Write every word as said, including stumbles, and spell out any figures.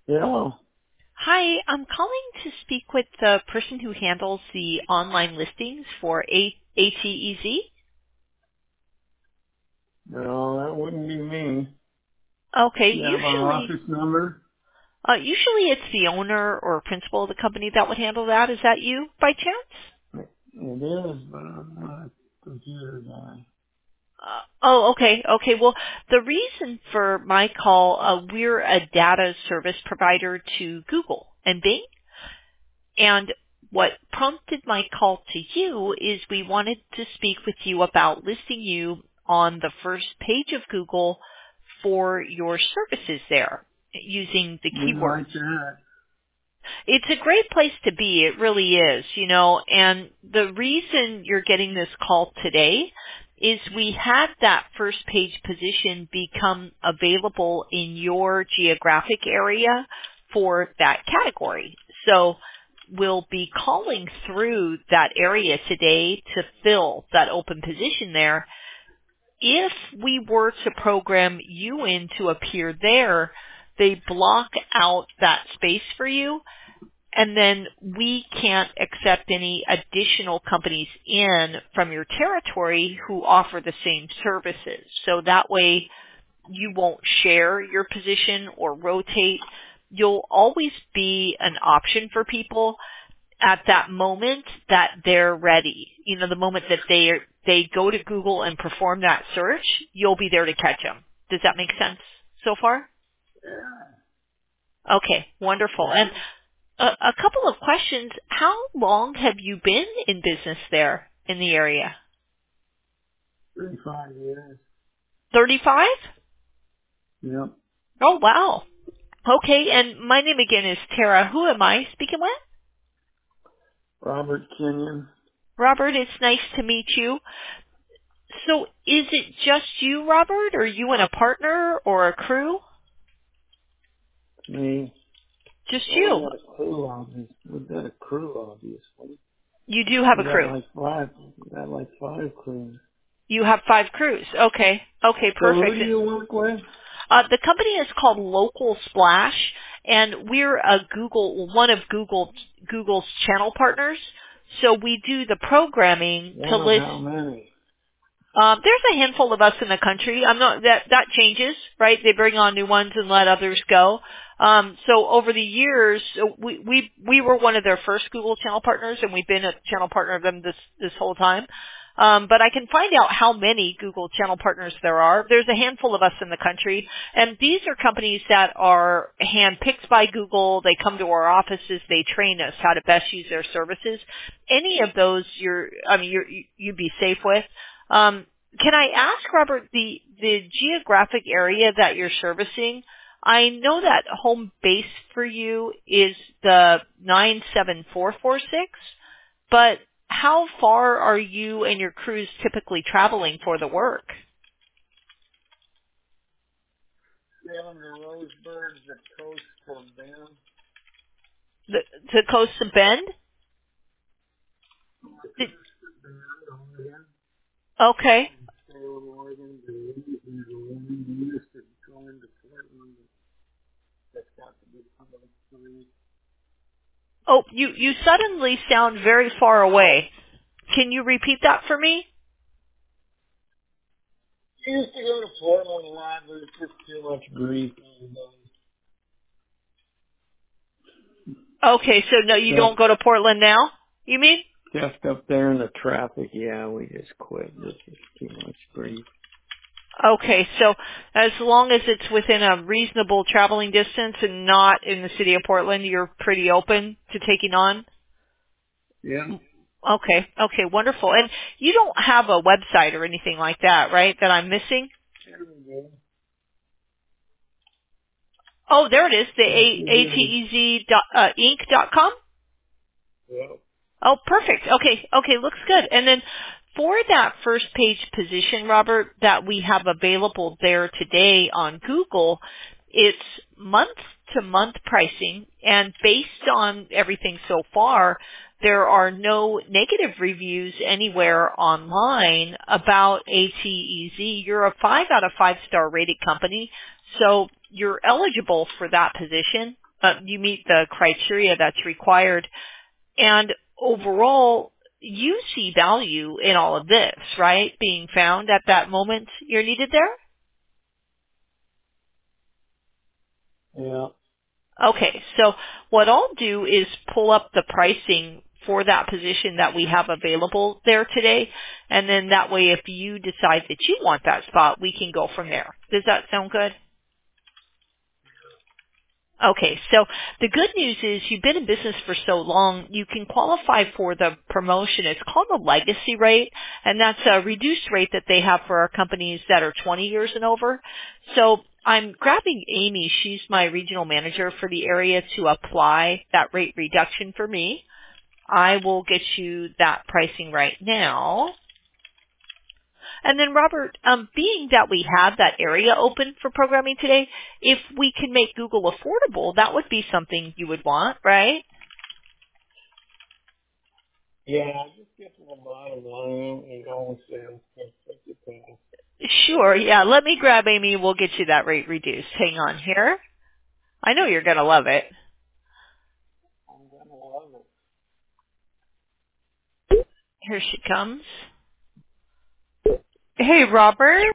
Yeah. Hi, I'm calling to speak with the person who handles the online listings for A- ATEZ. No, that wouldn't be me. Okay, You have our usually, office number? uh, usually it's the owner or principal of the company that would handle that. Is that you by chance? It is, but I'm not a computer guy. Uh, oh, okay, okay. Well, the reason for my call, uh, we're a data service provider to Google and Bing. And what prompted my call to you is we wanted to speak with you about listing you on the first page of Google for your services there using the We keywords. like that. It's a great place to be. It really is, you know, and the reason you're getting this call today is we had that first page position become available in your geographic area for that category. So we'll be calling through that area today to fill that open position there. If we were to program you in to appear there, they block out that space for you, and then we can't accept any additional companies in from your territory who offer the same services. So that way you won't share your position or rotate. You'll always be an option for people at that moment that they're ready. You know, the moment that they they go to Google and perform that search, you'll be there to catch them. Does that make sense so far? Okay, wonderful. And Yeah. a, a couple of questions. How long have you been in business there in the area? thirty-five years. thirty-five? Yep. Oh, wow. Okay, and my name again is Tara. Who am I speaking with? Robert Kenyon. Robert, it's nice to meet you. So is it just you, Robert, or you and a partner or a crew? Me. Just Well, we you. got a crew, obviously. We've got a crew, obviously. You do have We a got crew. like five, we got like five crews. You have five crews. Okay. Okay, So who do perfect. you work with? Uh, the company is called Local Splash, and we're a Google, one of Google, Google's channel partners. So we do the programming to One of list. how many? Um, there's a handful of us in the country. I'm not that that changes, right? They bring on new ones and let others go. Um, so over the years, uh, we we we were one of their first Google channel partners, and we've been a channel partner of them this this whole time. Um, but I can find out how many Google channel partners there are. There's a handful of us in the country, and these are companies that are handpicked by Google. They come to our offices. They train us how to best use their services. Any of those, you're, I mean, you're, you'd be safe with. Um, can I ask, Robert, the the geographic area that you're servicing? I know that home base for you is the nine seven four four six, but how far are you and your crews typically traveling for the work? Down to Roseburg, the coast from them. The, to Coast of Bend? Did, Oregon. okay. Salem, Oregon, to Louisiana. We used to go into Portland. That's got to be public three. Oh, you, you suddenly sound very far away. Can you repeat that for me? We used to go to Portland a lot, but it's just too much grief. Okay, so no, you Stuff, don't go to Portland now, you mean? stuff up there in the traffic, yeah, we just quit. This is too much grief. Okay, so as long as it's within a reasonable traveling distance and not in the city of Portland, you're pretty open to taking on? Yeah. Okay, okay, wonderful. And you don't have a website or anything like that, right, that I'm missing? There we go. Oh, there it is, the Yes, A- we do. ATEZ dot, uh, inc dot com? Yeah. Oh, perfect. Okay, okay, looks good. And then for that first page position, Robert, that we have available there today on Google, it's month to month pricing, and based on everything so far, there are no negative reviews anywhere online about ATEZ. You're a five out of five star rated company, so you're eligible for that position. uh, you meet the criteria that's required. And overall, you see value in all of this, right? Being found at that moment you're needed there? Yeah. Okay, so what I'll do is pull up the pricing for that position that we have available there today, and then that way if you decide that you want that spot, we can go from there. Does that sound good? Okay, so the good news is you've been in business for so long, you can qualify for the promotion. It's called the legacy rate, and that's a reduced rate that they have for our companies that are twenty years and over. So I'm grabbing Amy. She's my regional manager for the area to apply that rate reduction for me. I will get you that pricing right now. And then, Robert, um, being that we have that area open for programming today, if we can make Google affordable, that would be something you would want, right? Yeah, just get to the bottom line and go with them. Sure, yeah. Let me grab Amy. We'll get you that rate reduced. Hang on here. I know you're going to love it. I'm gonna love it. Here she comes. Hey, Robert.